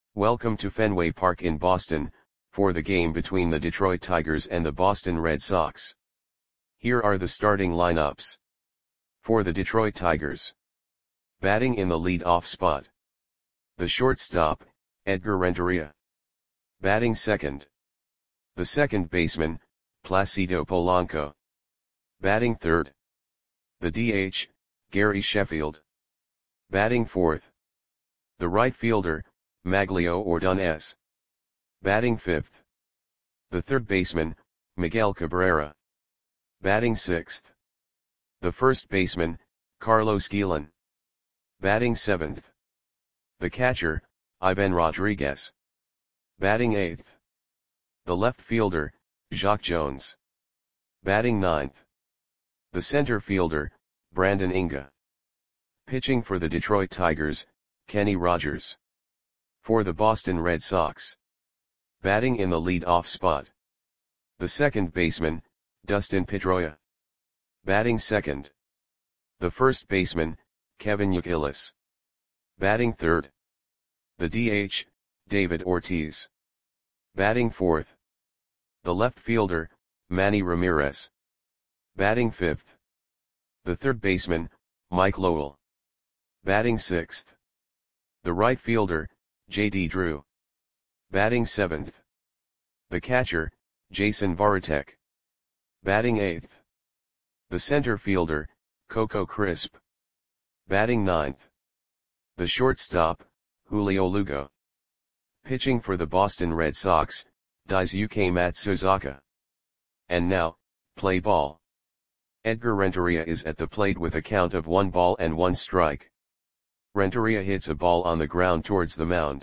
Welcome to Fenway Park in Boston, for the game between the Detroit Tigers and the Boston Red Sox. Here are the starting lineups. For the Detroit Tigers. Batting in the lead-off spot. The shortstop, Edgar Renteria. Batting second. The second baseman, Placido Polanco. Batting third. The DH, Gary Sheffield. Batting fourth. The right fielder, Magglio Ordonez. Batting fifth. The third baseman, Miguel Cabrera. Batting sixth. The first baseman, Carlos Guillen. Batting seventh. The catcher, Ivan Rodriguez. Batting eighth. The left fielder, Jacque Jones. Batting ninth. The center fielder, Brandon Inga. Pitching for the Detroit Tigers, Kenny Rogers. For the Boston Red Sox. Batting in the lead-off spot. The second baseman, Dustin Pedroia. Batting second. The first baseman, Kevin Youkilis. Batting third. The DH, David Ortiz. Batting fourth. The left fielder, Manny Ramirez. Batting fifth. The third baseman, Mike Lowell. Batting sixth. The right fielder, J.D. Drew. Batting seventh. The catcher, Jason Varitek. Batting eighth. The center fielder, Coco Crisp. Batting ninth. The shortstop, Julio Lugo. Pitching for the Boston Red Sox, Daisuke Matsuzaka. And now, play ball. Edgar Renteria is at the plate with a count of 1 ball and 1 strike. Renteria hits a ball on the ground towards the mound.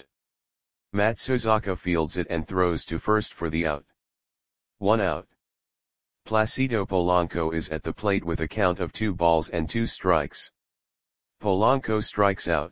Matsuzaka fields it and throws to first for the out. 1 out. Placido Polanco is at the plate with a count of 2 balls and 2 strikes. Polanco strikes out.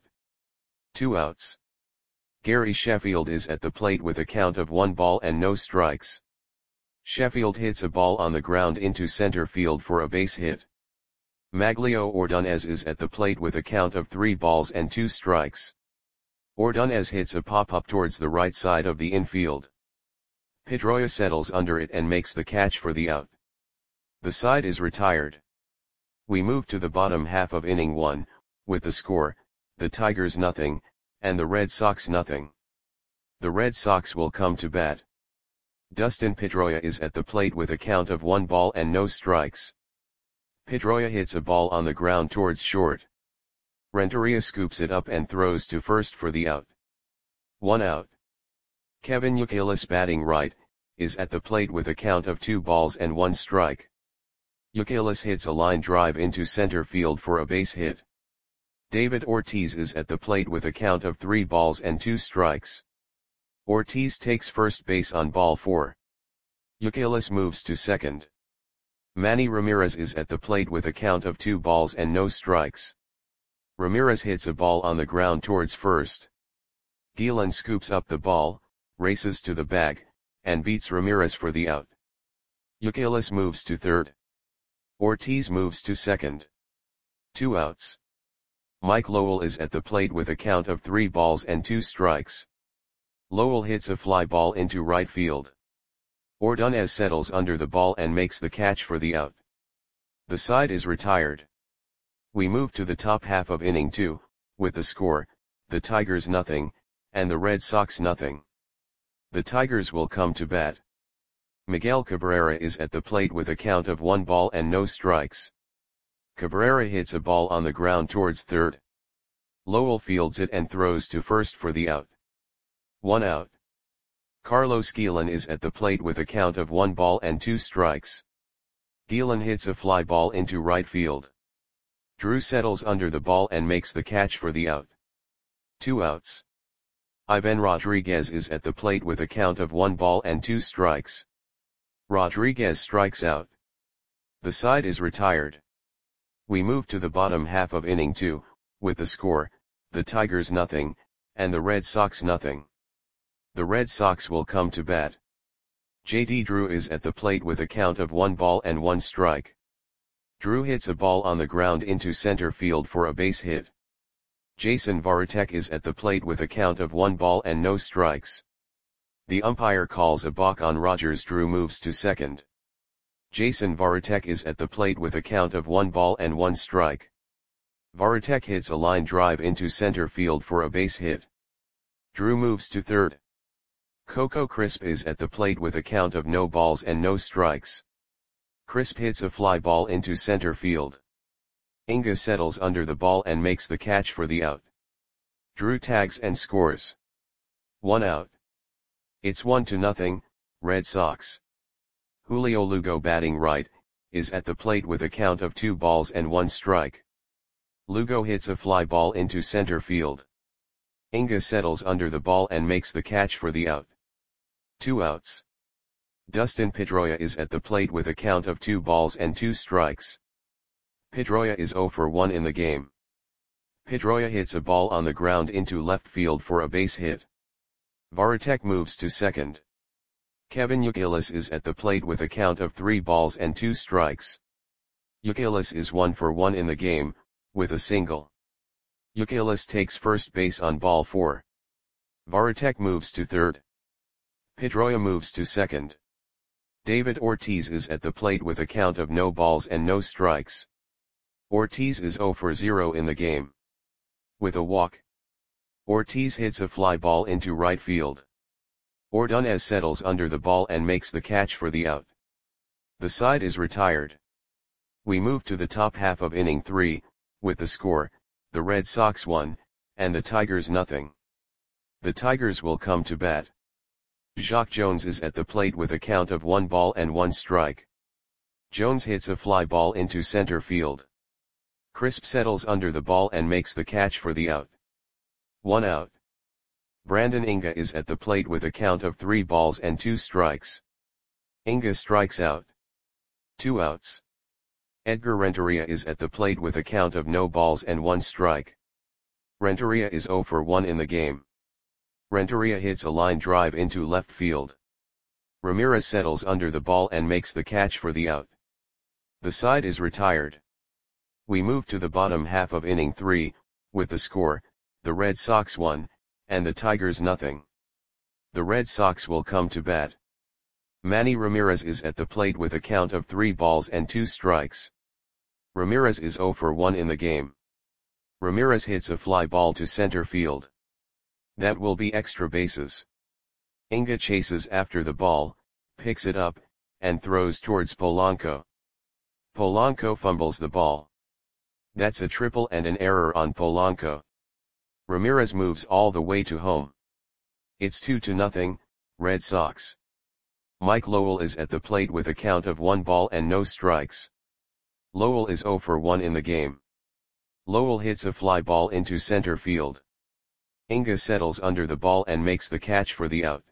2 outs. Gary Sheffield is at the plate with a count of 1 ball and no strikes. Sheffield hits a ball on the ground into center field for a base hit. Magglio Ordonez is at the plate with a count of 3 balls and 2 strikes. Ordonez hits a pop-up towards the right side of the infield. Pedroia settles under it and makes the catch for the out. The side is retired. We move to the bottom half of inning 1, with the score, the Tigers nothing, and the Red Sox nothing. The Red Sox will come to bat. Dustin Pedroia is at the plate with a count of 1 ball and no strikes. Pedroia hits a ball on the ground towards short. Renteria scoops it up and throws to first for the out. 1 out. Kevin Youkilis, batting right, is at the plate with a count of 2 balls and 1 strike. Youkilis hits a line drive into center field for a base hit. David Ortiz is at the plate with a count of 3 balls and 2 strikes. Ortiz takes first base on ball 4. Youkilis moves to second. Manny Ramirez is at the plate with a count of 2 balls and no strikes. Ramirez hits a ball on the ground towards first. Guillen scoops up the ball, races to the bag, and beats Ramirez for the out. Youkilis moves to third. Ortiz moves to second. 2 outs. Mike Lowell is at the plate with a count of 3 balls and 2 strikes. Lowell hits a fly ball into right field. Ordonez settles under the ball and makes the catch for the out. The side is retired. We move to the top half of inning 2, with the score, the Tigers nothing, and the Red Sox nothing. The Tigers will come to bat. Miguel Cabrera is at the plate with a count of 1 ball and no strikes. Cabrera hits a ball on the ground towards third. Lowell fields it and throws to first for the out. 1 out. Carlos Guillen is at the plate with a count of 1 ball and 2 strikes. Guillen hits a fly ball into right field. Drew settles under the ball and makes the catch for the out. 2 outs. Ivan Rodriguez is at the plate with a count of 1 ball and 2 strikes. Rodriguez strikes out. The side is retired. We move to the bottom half of inning 2, with the score, the Tigers nothing, and the Red Sox nothing. The Red Sox will come to bat. J.D. Drew is at the plate with a count of 1 ball and 1 strike. Drew hits a ball on the ground into center field for a base hit. Jason Varitek is at the plate with a count of 1 ball and no strikes. The umpire calls a balk on Rogers. Drew moves to second. Jason Varitek is at the plate with a count of 1 ball and 1 strike. Varitek hits a line drive into center field for a base hit. Drew moves to third. Coco Crisp is at the plate with a count of no balls and no strikes. Crisp hits a fly ball into center field. Inga settles under the ball and makes the catch for the out. Drew tags and scores. 1 out. It's 1-0, Red Sox. Julio Lugo, batting right, is at the plate with a count of 2 balls and 1 strike. Lugo hits a fly ball into center field. Inga settles under the ball and makes the catch for the out. 2 outs. Dustin Pedroia is at the plate with a count of 2 balls and 2 strikes. Pedroia is 0 for 1 in the game. Pedroia hits a ball on the ground into left field for a base hit. Varitek moves to second. Kevin Youkilis is at the plate with a count of 3 balls and 2 strikes. Youkilis is 1 for 1 in the game, with a single. Youkilis takes first base on ball 4. Varitek moves to third. Pedroia moves to second. David Ortiz is at the plate with a count of no balls and no strikes. Ortiz is 0 for 0 in the game. With a walk, Ortiz hits a fly ball into right field. Ordonez settles under the ball and makes the catch for the out. The side is retired. We move to the top half of inning 3, with the score, the Red Sox 1, and the Tigers 0. The Tigers will come to bat. Jacque Jones is at the plate with a count of 1 ball and 1 strike. Jones hits a fly ball into center field. Crisp settles under the ball and makes the catch for the out. 1 out. Brandon Inga is at the plate with a count of 3 balls and 2 strikes. Inga strikes out. 2 outs. Edgar Renteria is at the plate with a count of no balls and 1 strike. Renteria is 0 for 1 in the game. Renteria hits a line drive into left field. Ramirez settles under the ball and makes the catch for the out. The side is retired. We move to the bottom half of inning 3, with the score, the Red Sox 1, and the Tigers 0. The Red Sox will come to bat. Manny Ramirez is at the plate with a count of 3 balls and 2 strikes. Ramirez is 0 for 1 in the game. Ramirez hits a fly ball to center field. That will be extra bases. Inga chases after the ball, picks it up, and throws towards Polanco. Polanco fumbles the ball. That's a triple and an error on Polanco. Ramirez moves all the way to home. It's 2-0, Red Sox. Mike Lowell is at the plate with a count of 1 ball and no strikes. Lowell is 0 for 1 in the game. Lowell hits a fly ball into center field. Inga settles under the ball and makes the catch for the out.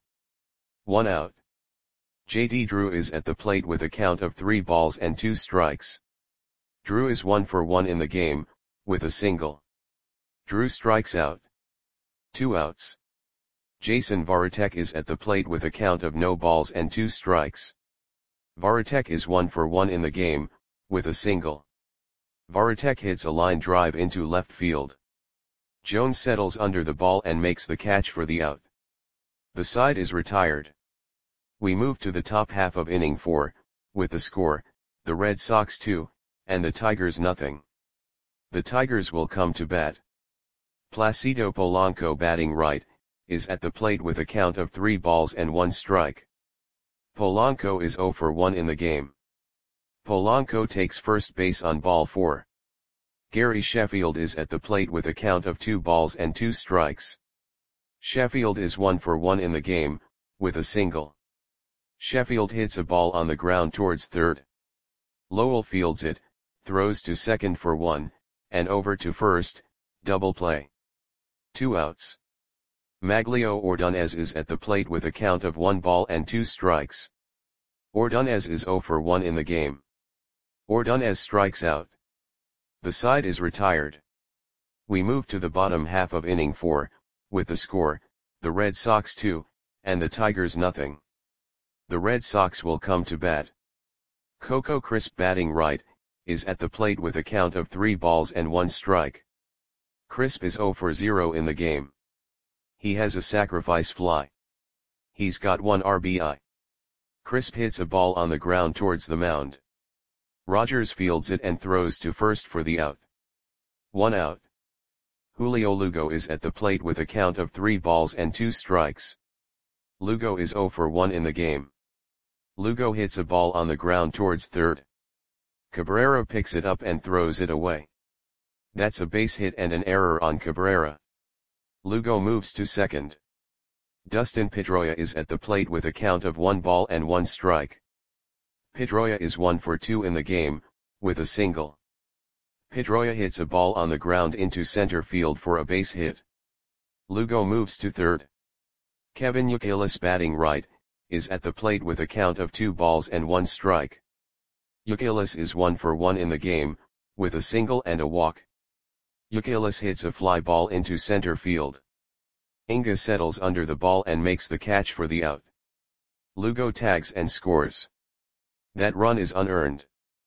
1 out. J.D. Drew is at the plate with a count of 3 balls and 2 strikes. Drew is 1 for 1 in the game, with a single. Drew strikes out. 2 outs. Jason Varitek is at the plate with a count of no balls and 2 strikes. Varitek is 1 for 1 in the game, with a single. Varitek hits a line drive into left field. Jones settles under the ball and makes the catch for the out. The side is retired. We move to the top half of inning 4, with the score, the Red Sox 2, and the Tigers 0. The Tigers will come to bat. Placido Polanco, batting right, is at the plate with a count of 3 balls and 1 strike. Polanco is 0 for 1 in the game. Polanco takes first base on ball 4. Gary Sheffield is at the plate with a count of 2 balls and 2 strikes. Sheffield is 1 for 1 in the game, with a single. Sheffield hits a ball on the ground towards third. Lowell fields it, throws to second for 1, and over to first, double play. 2 outs. Maglio Ordonez is at the plate with a count of 1 ball and 2 strikes. Ordonez is 0 for 1 in the game. Ordonez strikes out. The side is retired. We move to the bottom half of inning 4, with the score, the Red Sox 2, and the Tigers 0. The Red Sox will come to bat. Coco Crisp, batting right, is at the plate with a count of 3 balls and 1 strike. Crisp is 0 for 0 in the game. He has a sacrifice fly. He's got 1 RBI. Crisp hits a ball on the ground towards the mound. Rogers fields it and throws to first for the out. 1 out. Julio Lugo is at the plate with a count of 3 balls and 2 strikes. Lugo is 0 for 1 in the game. Lugo hits a ball on the ground towards third. Cabrera picks it up and throws it away. That's a base hit and an error on Cabrera. Lugo moves to second. Dustin Pedroia is at the plate with a count of 1 ball and 1 strike. Pedroia is 1 for 2 in the game, with a single. Pedroia hits a ball on the ground into center field for a base hit. Lugo moves to third. Kevin Youkilis, batting right, is at the plate with a count of 2 balls and 1 strike. Youkilis is 1 for 1 in the game, with a single and a walk. Youkilis hits a fly ball into center field. Inga settles under the ball and makes the catch for the out. Lugo tags and scores. That run is unearned.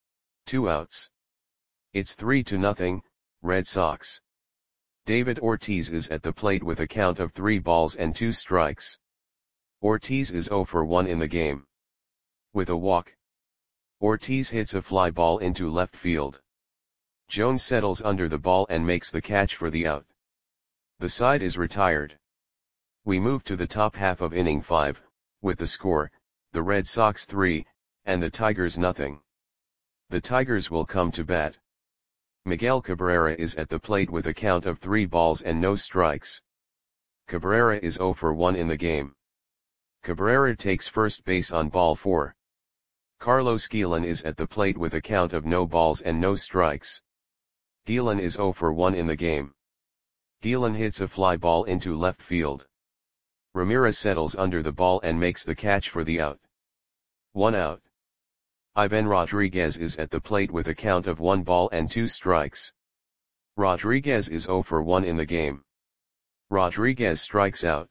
2 outs. It's 3-0, Red Sox. David Ortiz is at the plate with a count of 3 balls and 2 strikes. Ortiz is 0 for 1 in the game. With a walk. Ortiz hits a fly ball into left field. Jones settles under the ball and makes the catch for the out. The side is retired. We move to the top half of inning 5, with the score, the Red Sox 3, and the Tigers 0. The Tigers will come to bat. Miguel Cabrera is at the plate with a count of 3 balls and no strikes. Cabrera is 0 for 1 in the game. Cabrera takes first base on ball 4. Carlos Guillen is at the plate with a count of no balls and no strikes. Guillen is 0 for 1 in the game. Guillen hits a fly ball into left field. Ramirez settles under the ball and makes the catch for the out. 1 out. Ivan Rodriguez is at the plate with a count of 1 ball and 2 strikes. Rodriguez is 0 for 1 in the game. Rodriguez strikes out.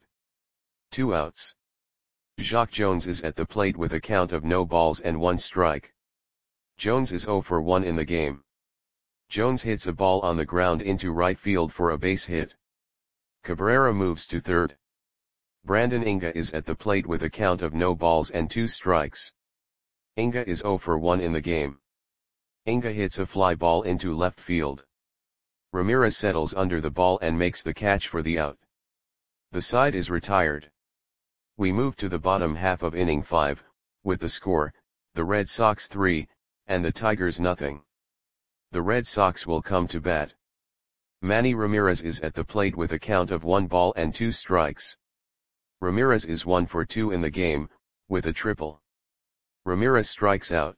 2 outs. Jacque Jones is at the plate with a count of no balls and 1 strike. Jones is 0 for 1 in the game. Jones hits a ball on the ground into right field for a base hit. Cabrera moves to third. Brandon Inga is at the plate with a count of no balls and 2 strikes. Inga is 0 for 1 in the game. Inga hits a fly ball into left field. Ramirez settles under the ball and makes the catch for the out. The side is retired. We move to the bottom half of inning 5, with the score, the Red Sox 3, and the Tigers 0. The Red Sox will come to bat. Manny Ramirez is at the plate with a count of 1 ball and 2 strikes. Ramirez is 1 for 2 in the game, with a triple. Ramirez strikes out.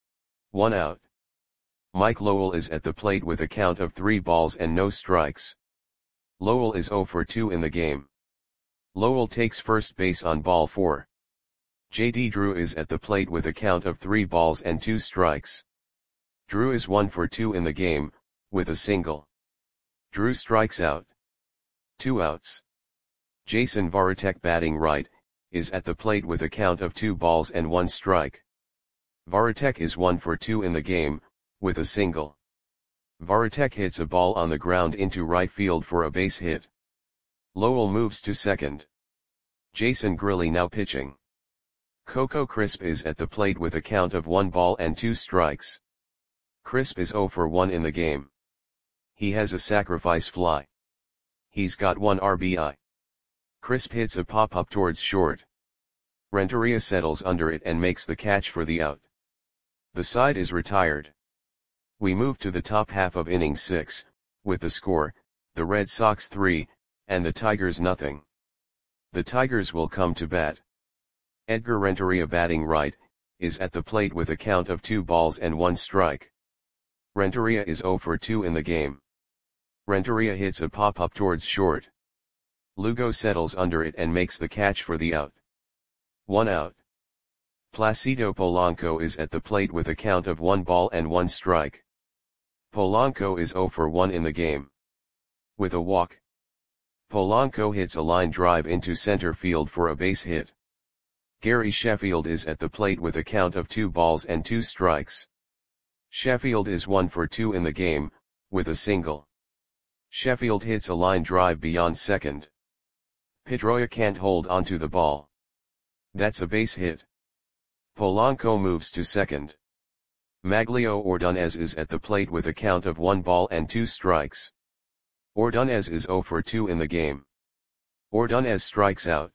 1 out. Mike Lowell is at the plate with a count of 3 balls and no strikes. Lowell is 0 for 2 in the game. Lowell takes first base on ball 4. J.D. Drew is at the plate with a count of 3 balls and 2 strikes. Drew is 1 for 2 in the game, with a single. Drew strikes out. 2 outs. Jason Varitek, batting right, is at the plate with a count of 2 balls and 1 strike. Varitek is 1 for 2 in the game, with a single. Varitek hits a ball on the ground into right field for a base hit. Lowell moves to second. Jason Grilli now pitching. Coco Crisp is at the plate with a count of 1 ball and 2 strikes. Crisp is 0 for 1 in the game. He has a sacrifice fly. He's got 1 RBI. Crisp hits a pop-up towards short. Renteria settles under it and makes the catch for the out. The side is retired. We move to the top half of inning 6, with the score, the Red Sox 3, and the Tigers 0. The Tigers will come to bat. Edgar Renteria, batting right, is at the plate with a count of 2 balls and 1 strike. Renteria is 0 for 2 in the game. Renteria hits a pop-up towards short. Lugo settles under it and makes the catch for the out. 1 out. Placido Polanco is at the plate with a count of 1 ball and 1 strike. Polanco is 0 for 1 in the game. With a walk. Polanco hits a line drive into center field for a base hit. Gary Sheffield is at the plate with a count of 2 balls and 2 strikes. Sheffield is 1 for 2 in the game, with a single. Sheffield hits a line drive beyond second. Pedroia can't hold onto the ball. That's a base hit. Polanco moves to second. Maglio Ordonez is at the plate with a count of 1 ball and 2 strikes. Ordonez is 0 for 2 in the game. Ordonez strikes out.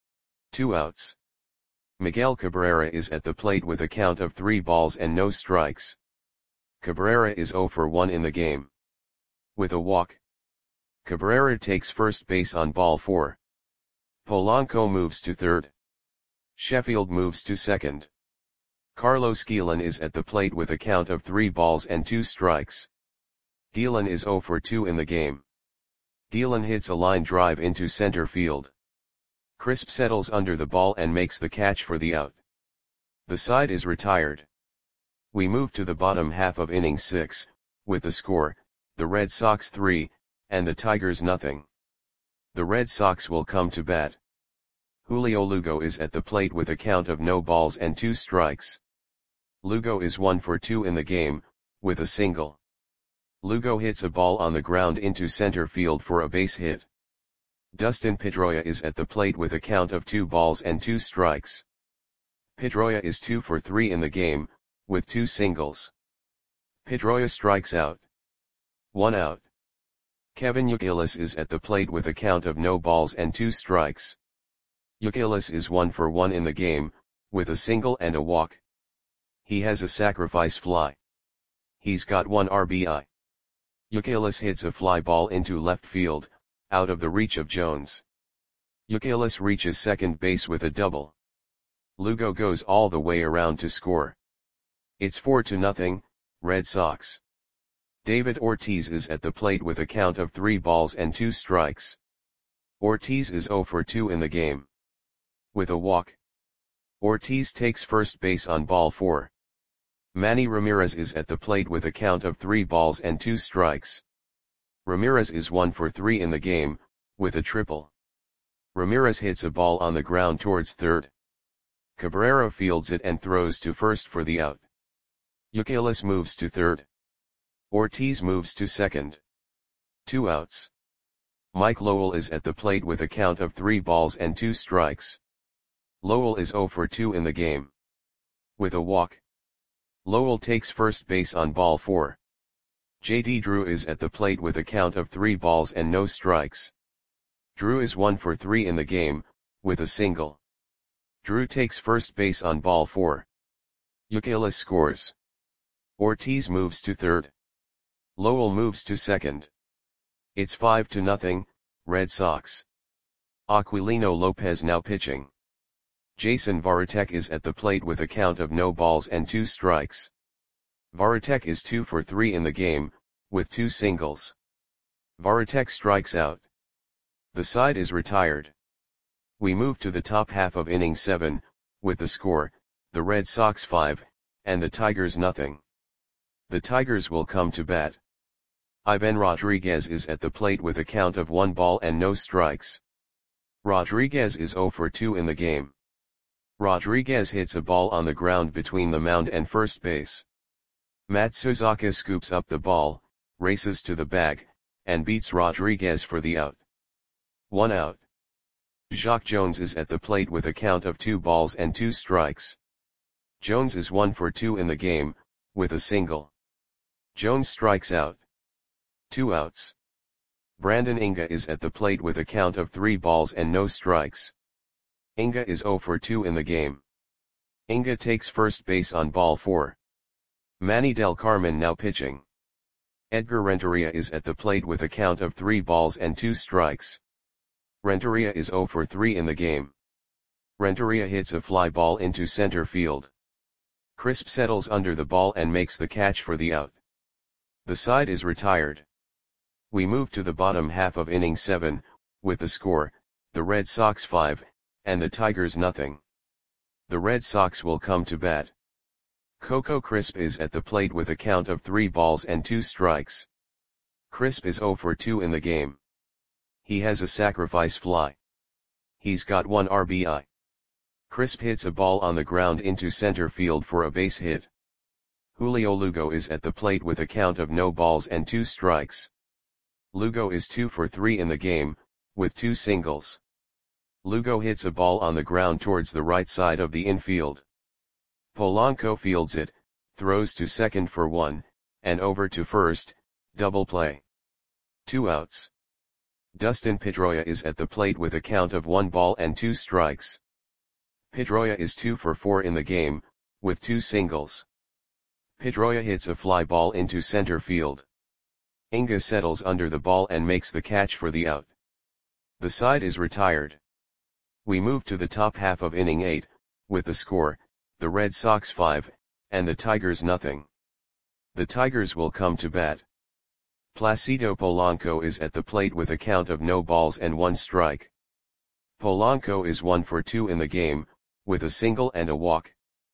2 outs. Miguel Cabrera is at the plate with a count of 3 balls and no strikes. Cabrera is 0 for 1 in the game. With a walk. Cabrera takes first base on ball 4. Polanco moves to third. Sheffield moves to second. Carlos Guillen is at the plate with a count of 3 balls and 2 strikes. Guillen is 0 for 2 in the game. Guillen hits a line drive into center field. Crisp settles under the ball and makes the catch for the out. The side is retired. We move to the bottom half of inning 6, with the score, the Red Sox 3, and the Tigers nothing. The Red Sox will come to bat. Julio Lugo is at the plate with a count of no balls and 2 strikes. Lugo is 1 for 2 in the game, with a single. Lugo hits a ball on the ground into center field for a base hit. Dustin Pedroia is at the plate with a count of 2 balls and 2 strikes. Pedroia is 2 for 3 in the game, with 2 singles. Pedroia strikes out. 1 out. Kevin Youkilis is at the plate with a count of no balls and 2 strikes. Youkilis is 1 for 1 in the game, with a single and a walk. He has a sacrifice fly. He's got 1 RBI. Youkilis hits a fly ball into left field, out of the reach of Jones. Youkilis reaches second base with a double. Lugo goes all the way around to score. It's 4-0, Red Sox. David Ortiz is at the plate with a count of 3 balls and 2 strikes. Ortiz is 0 for 2 in the game. With a walk. Ortiz takes first base on ball 4. Manny Ramirez is at the plate with a count of 3 balls and 2 strikes. Ramirez is 1 for 3 in the game, with a triple. Ramirez hits a ball on the ground towards third. Cabrera fields it and throws to first for the out. Youkilis moves to third. Ortiz moves to second. 2 outs. Mike Lowell is at the plate with a count of 3 balls and 2 strikes. Lowell is 0 for 2 in the game. With a walk. Lowell takes first base on ball 4. J.D. Drew is at the plate with a count of 3 balls and no strikes. Drew is 1 for 3 in the game, with a single. Drew takes first base on ball 4. Youkilis scores. Ortiz moves to third. Lowell moves to second. It's 5-0, Red Sox. Aquilino Lopez now pitching. Jason Varitek is at the plate with a count of no balls and 2 strikes. Varitek is 2 for 3 in the game, with 2 singles. Varitek strikes out. The side is retired. We move to the top half of inning 7, with the score, the Red Sox 5, and the Tigers nothing. The Tigers will come to bat. Ivan Rodriguez is at the plate with a count of 1 ball and no strikes. Rodriguez is 0 for 2 in the game. Rodriguez hits a ball on the ground between the mound and first base. Matsuzaka scoops up the ball, races to the bag, and beats Rodriguez for the out. 1 out. Jacque Jones is at the plate with a count of 2 balls and 2 strikes. Jones is 1 for 2 in the game, with a single. Jones strikes out. 2 outs. Brandon Inga is at the plate with a count of 3 balls and no strikes. Inga is 0 for 2 in the game. Inga takes first base on ball 4. Manny Del Carmen now pitching. Edgar Renteria is at the plate with a count of 3 balls and 2 strikes. Renteria is 0 for 3 in the game. Renteria hits a fly ball into center field. Crisp settles under the ball and makes the catch for the out. The side is retired. We move to the bottom half of inning 7, with the score, the Red Sox 5, and the Tigers nothing. The Red Sox will come to bat. Coco Crisp is at the plate with a count of 3 balls and 2 strikes. Crisp is 0 for 2 in the game. He has a sacrifice fly. He's got 1 RBI. Crisp hits a ball on the ground into center field for a base hit. Julio Lugo is at the plate with a count of no balls and 2 strikes. Lugo is 2 for 3 in the game, with 2 singles. Lugo hits a ball on the ground towards the right side of the infield. Polanco fields it, throws to second for 1, and over to first, double play. 2 outs. Dustin Pedroia is at the plate with a count of 1 ball and 2 strikes. Pedroia is 2 for 4 in the game, with 2 singles. Pedroia hits a fly ball into center field. Inga settles under the ball and makes the catch for the out. The side is retired. We move to the top half of inning 8, with the score, the Red Sox 5, and the Tigers nothing. The Tigers will come to bat. Placido Polanco is at the plate with a count of no balls and 1 strike. Polanco is 1 for 2 in the game, with a single and a walk.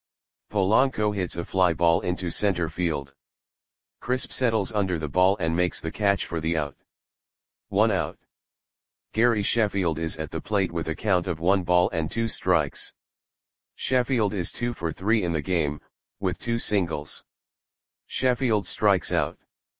Polanco hits a fly ball into center field. Crisp settles under the ball and makes the catch for the out. 1 out. Gary Sheffield is at the plate with a count of 1 ball and 2 strikes. Sheffield is 2 for 3 in the game, with 2 singles. Sheffield strikes out.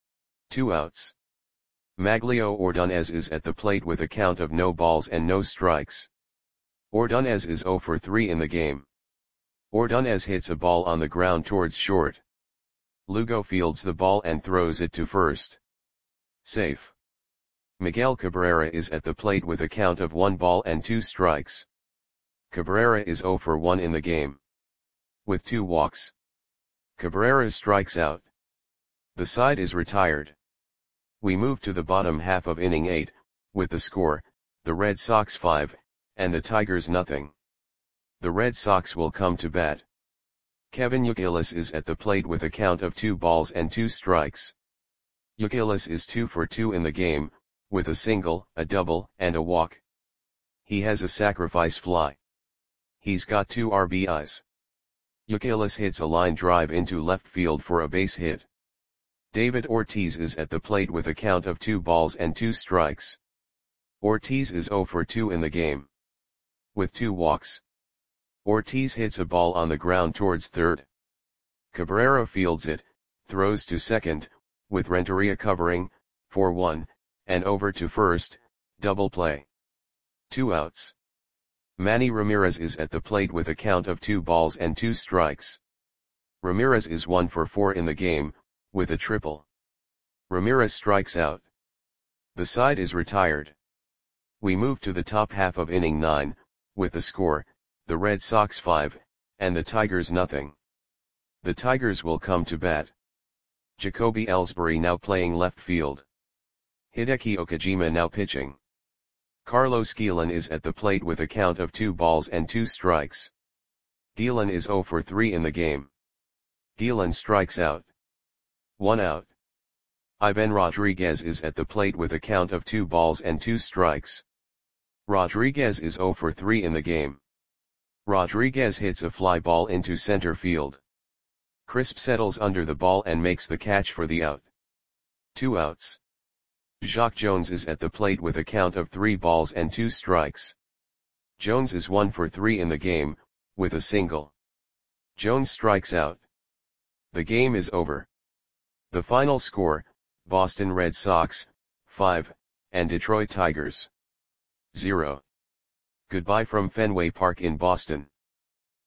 2 outs. Maglio Ordonez is at the plate with a count of no balls and no strikes. Ordonez is 0 for 3 in the game. Ordonez hits a ball on the ground towards short. Lugo fields the ball and throws it to first. Safe. Miguel Cabrera is at the plate with a count of 1 ball and 2 strikes. Cabrera is 0 for 1 in the game. With 2 walks. Cabrera strikes out. The side is retired. We move to the bottom half of inning 8, with the score, the Red Sox 5, and the Tigers nothing. The Red Sox will come to bat. Kevin Youkilis is at the plate with a count of 2 balls and 2 strikes. Youkilis is 2 for 2 in the game, with a single, a double, and a walk. He has a sacrifice fly. He's got 2 RBIs. Youkilis hits a line drive into left field for a base hit. David Ortiz is at the plate with a count of 2 balls and 2 strikes. Ortiz is 0 for 2 in the game. With 2 walks. Ortiz hits a ball on the ground towards third. Cabrera fields it, throws to second, with Renteria covering, for 1, and over to first, double play. 2 outs. Manny Ramirez is at the plate with a count of 2 balls and 2 strikes. Ramirez is 1 for 4 in the game, with a triple. Ramirez strikes out. The side is retired. We move to the top half of inning 9, with the score, the Red Sox 5, and the Tigers nothing. The Tigers will come to bat. Jacoby Ellsbury now playing left field. Hideki Okajima now pitching. Carlos Guillen is at the plate with a count of 2 balls and 2 strikes. Guillen is 0 for 3 in the game. Guillen strikes out. 1 out. Ivan Rodriguez is at the plate with a count of 2 balls and 2 strikes. Rodriguez is 0 for 3 in the game. Rodriguez hits a fly ball into center field. Crisp settles under the ball and makes the catch for the out. 2 outs. Jacque Jones is at the plate with a count of 3 balls and 2 strikes. Jones is 1 for 3 in the game, with a single. Jones strikes out. The game is over. The final score, Boston Red Sox, 5, and Detroit Tigers, 0. Goodbye from Fenway Park in Boston.